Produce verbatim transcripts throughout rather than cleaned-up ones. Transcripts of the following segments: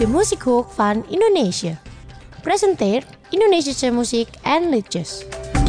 de Musikhoek van Indonesië. Presenteert Indonesische muziek en liedjes.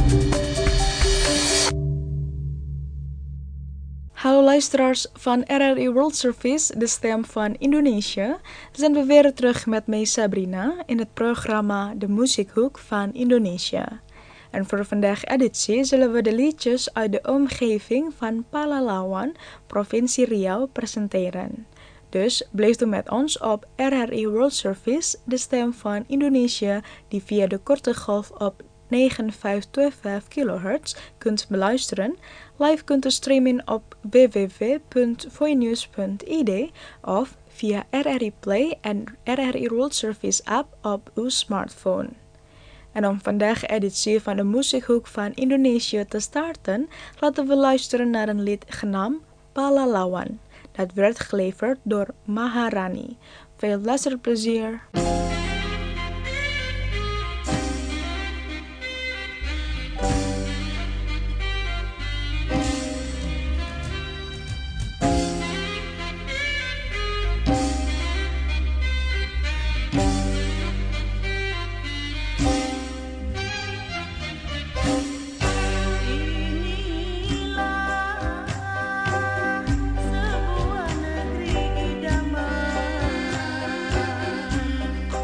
Hallo luisteraars van R R I World Service, de stem van Indonesië. Zijn we weer terug met mij Sabrina in het programma De Musikhoek van Indonesië. En voor vandaag editie zullen we de liedjes uit de omgeving van Palalawan, provincie Riau, presenteren. Dus blijf u met ons op R R I World Service, de stem van Indonesië, die via de korte golf op negen vijf twee vijf kilohertz kunt beluisteren. Live kunt u streamen op w w w punt voinews punt i d of via R R I Play en R R I World Service app op uw smartphone. En om vandaag de editie van de Musikhoek van Indonesië te starten, laten we luisteren naar een lied genaamd Palalawan. Dat werd geleverd door Maharani. Veel luisterplezier! Sebuah negeri idaman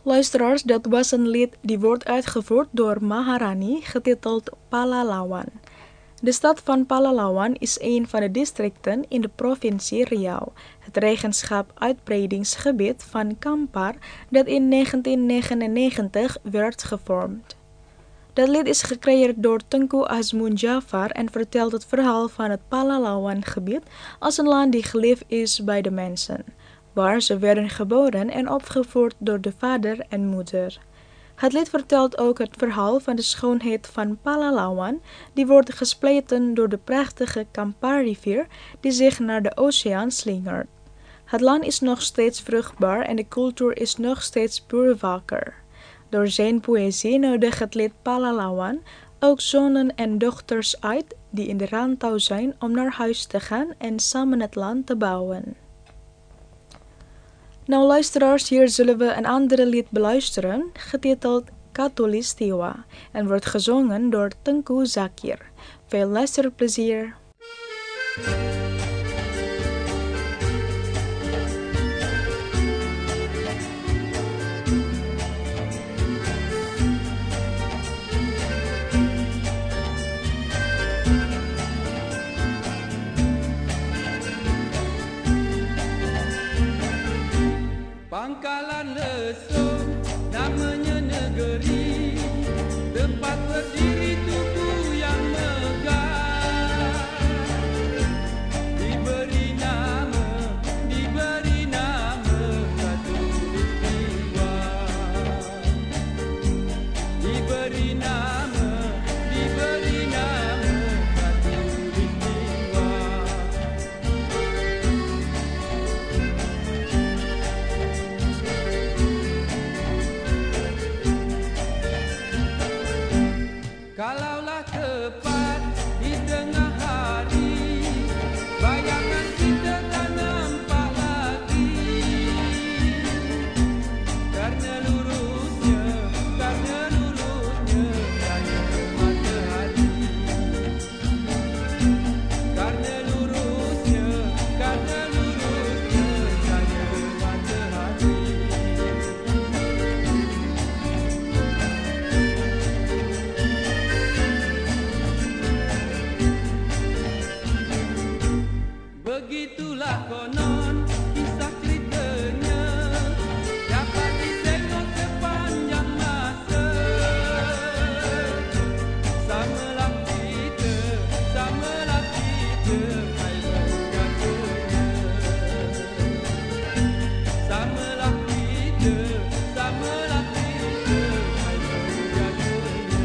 Luisteraars, dat was een lied die wordt uitgevoerd door Maharani, getiteld Palalawan. De stad van Palalawan is een van de districten in de provincie Riau, het regenschap-uitbreidingsgebied van Kampar dat in negentien negenennegentig werd gevormd. Dat lied is gecreëerd door Tengku Azmun Jafar en vertelt het verhaal van het Palalawan-gebied als een land die geliefd is bij de mensen, waar ze werden geboren en opgevoed door de vader en moeder. Het lied vertelt ook het verhaal van de schoonheid van Palalawan, die wordt gespleten door de prachtige Kampar-rivier die zich naar de oceaan slingert. Het land is nog steeds vruchtbaar en de cultuur is nog steeds puur wakker. Door zijn poëzie nodigt het lied Palalawan ook zonen en dochters uit die in de rantau zijn om naar huis te gaan en samen het land te bouwen. Nou luisteraars, hier zullen we een andere lied beluisteren, getiteld Khatulistiwa, en wordt gezongen door Tengku Zakir. Veel luisterplezier! Pangkalan Lesung, namanya negeri, tempat berdiri tugu yang megah. Diberi nama, diberi nama Khatulistiwa. Diberi nama, diberi nama Khatulistiwa. Kalaulah tepat di tengah hari, bayangan kita tak nampak lagi. Karena lurusnya, karena lurusnya cahaya matahari. Karena lurusnya, karena lurusnya cahaya matahari. Begitulah konon kisah ceritanya, dapat ditengok sepanjang masa. Samalah kita, samalah kita, hai menjaganya. Samalah kita, samalah kita, hai menjaganya.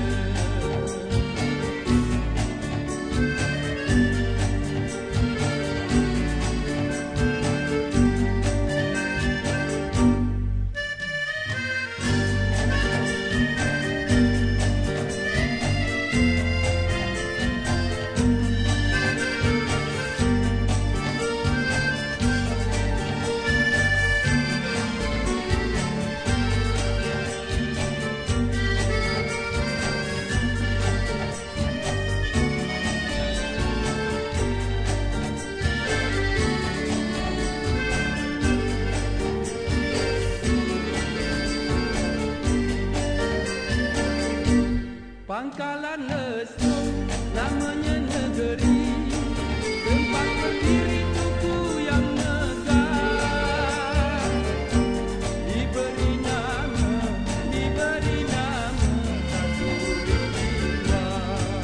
Pangkalan Lesung, namanya negeri, tempat berdiri tugu yang megah. Diberi nama, diberi nama Khatulistiwa.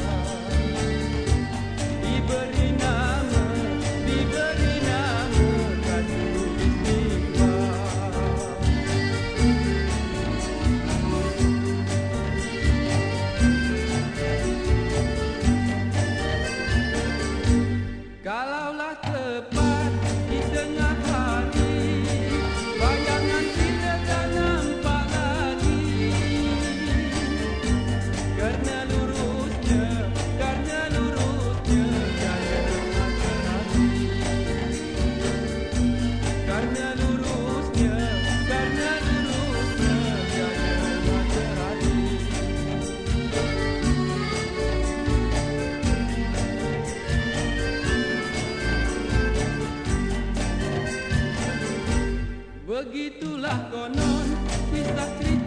Diberi nama, diberi nama Khatulistiwa. Kalaulah tepat di tengah hari, bayangan kita tak nampak lagi. Karena lurusnya, karena lurusnya cahaya matahari. Karena lurusnya, karena lurusnya cahaya matahari. Begitulah konon kisah cerita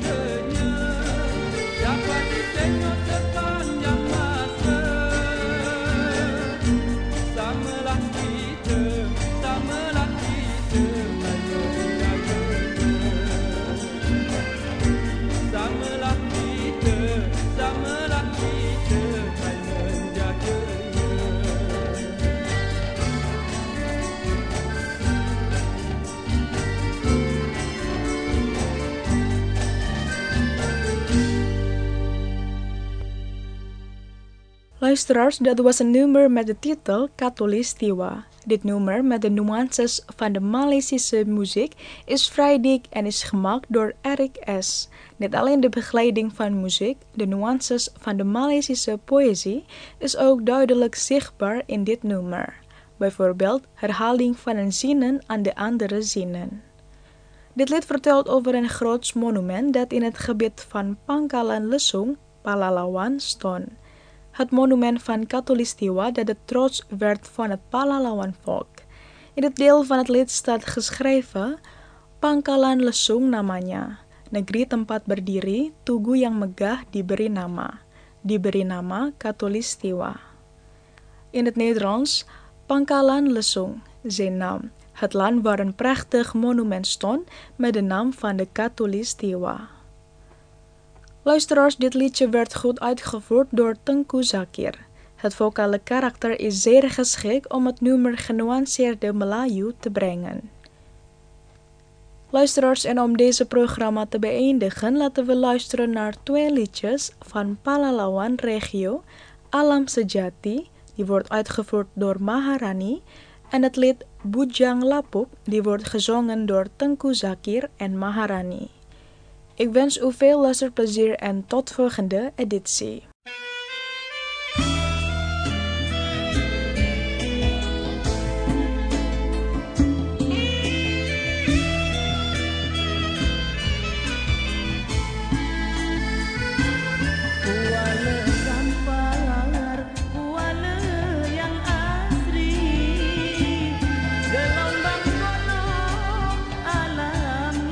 Luisteraars, dat was een nummer met de titel Khatulistiwa. Dit nummer met de nuances van de Maleisische muziek is vrij dik en is gemaakt door Eric S. Niet alleen de begeleiding van muziek, de nuances van de Maleisische poëzie is ook duidelijk zichtbaar in dit nummer. Bijvoorbeeld herhaling van een zinnen aan de andere zinnen. Dit lied vertelt over een groots monument dat in het gebied van Pangkalan Lesung, Palalawan, stond. Het monument van Khatulistiwa dat de trots werd van het Palalawan-volk. In het deel van het lied staat geschreven, Pangkalan Lesung namanya, negeri tempat berdiri, tugu yang megah diberi nama, diberi nama Khatulistiwa. In het Nederlands, Pangkalan Lesung, zijn naam, het land waar een prachtig monument stond met de naam van de Khatulistiwa. Luisteraars, dit liedje werd goed uitgevoerd door Tengku Zakir. Het vocale karakter is zeer geschikt om het nummer genuanceerde Melayu te brengen. Luisteraars, en om deze programma te beëindigen, laten we luisteren naar twee liedjes van Palalawan Regio, Alam Sejati, die wordt uitgevoerd door Maharani, en het lied Bujang Lapuk, die wordt gezongen door Tengku Zakir en Maharani. Ik wens u veel luisterplezier en tot volgende editie.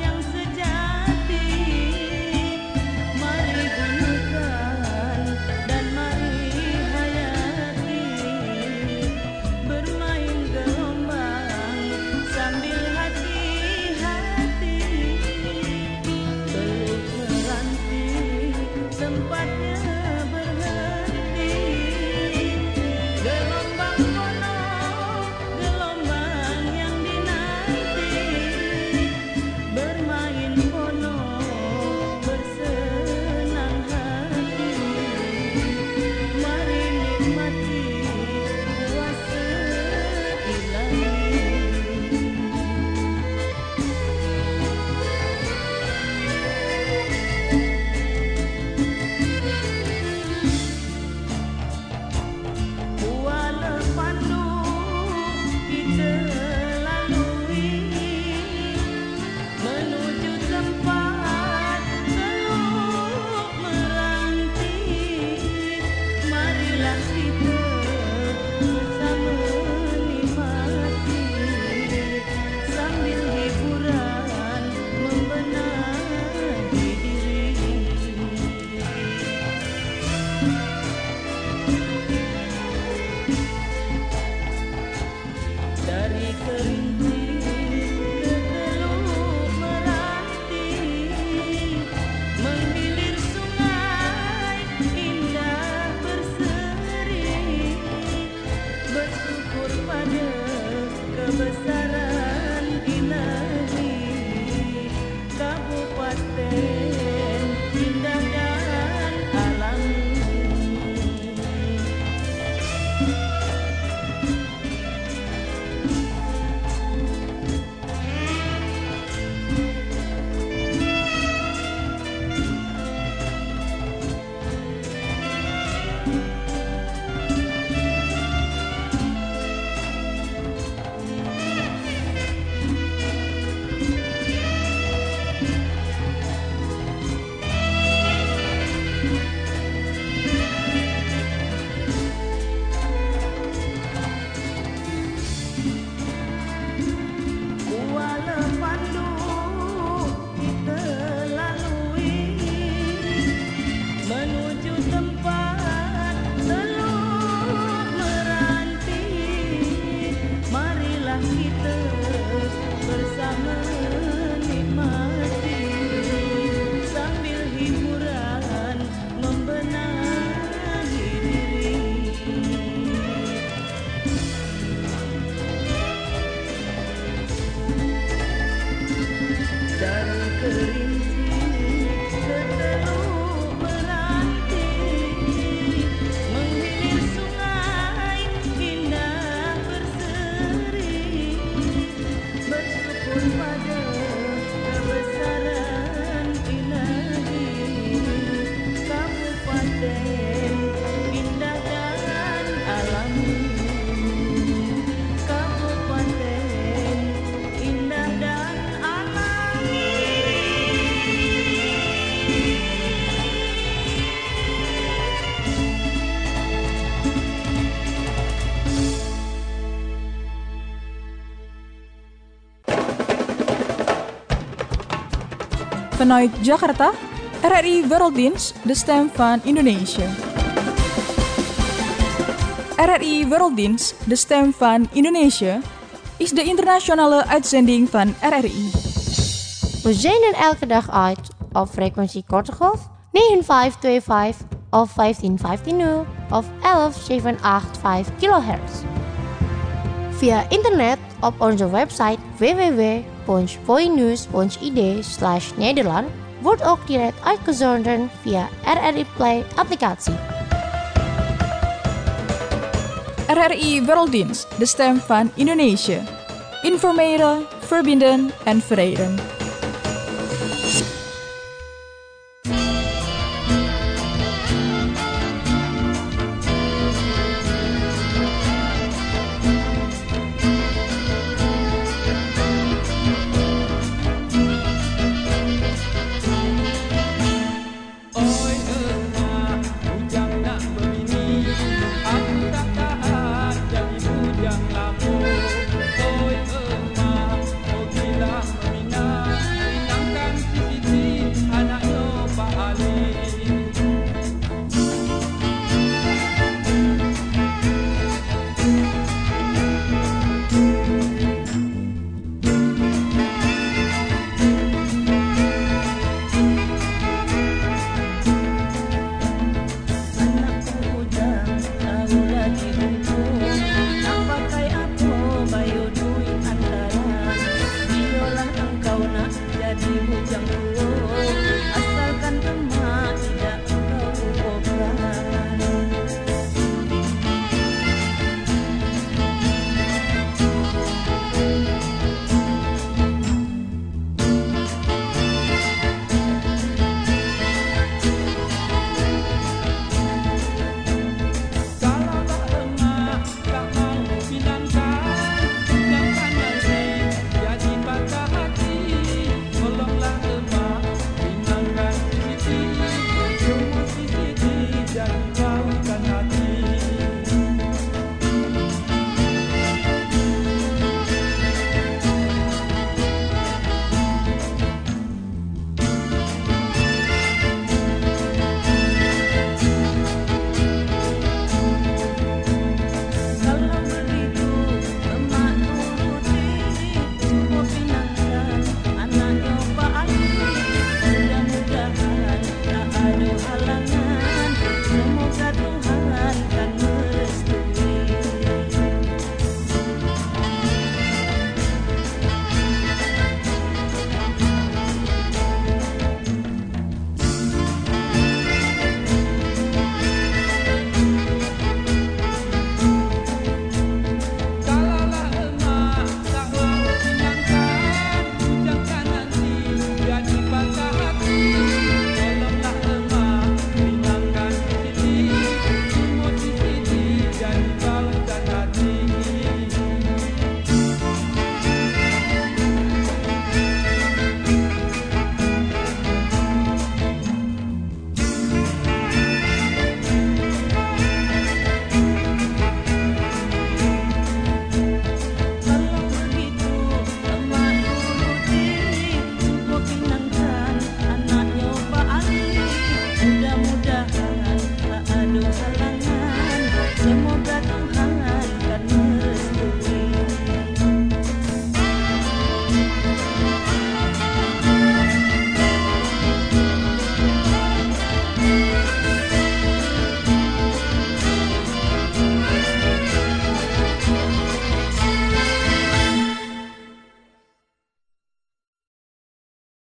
Dan pada kebesaran ilahi, kabupaten indah dan alami, kabupaten indah dan alami. Vanuit Jakarta, R R I Werelddienst, de stem van Indonesië. R R I Werelddienst, de stem van Indonesië, is de internationale uitzending van R R I. We zenden elke dag uit op frequentie korte golf negen vijf twee vijf of vijftien vijftien nul of elf zeven acht vijf kilohertz. Via internet op onze website w w w punt voinews punt i d slash Nederland wordt ook direct uitgezonden via R R I Play applicatie. R R I Werelddienst, de stem van Indonesië. Informeren, verbinden en verenigen.